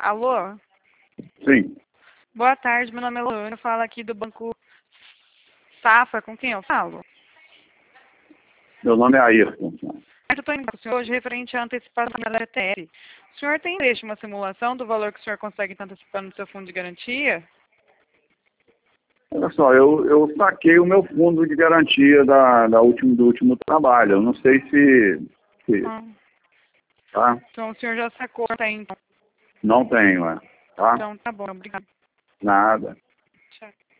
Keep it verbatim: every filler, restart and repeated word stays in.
Alô? Sim. Boa tarde, meu nome é Luana, eu falo aqui do Banco Safra, com quem eu falo? Meu nome é Ayrton. Eu estou indo com o senhor hoje referente à antecipação da L T R. O senhor tem deixa uma simulação do valor que o senhor consegue estar antecipando no seu fundo de garantia? Olha só, eu, eu saquei o meu fundo de garantia da, da último, do último trabalho. Eu não sei se... se Ah, tá? então o senhor já sacou, tá? Então, Não tenho, é. Tá? então tá bom, obrigado. Nada. Tchau.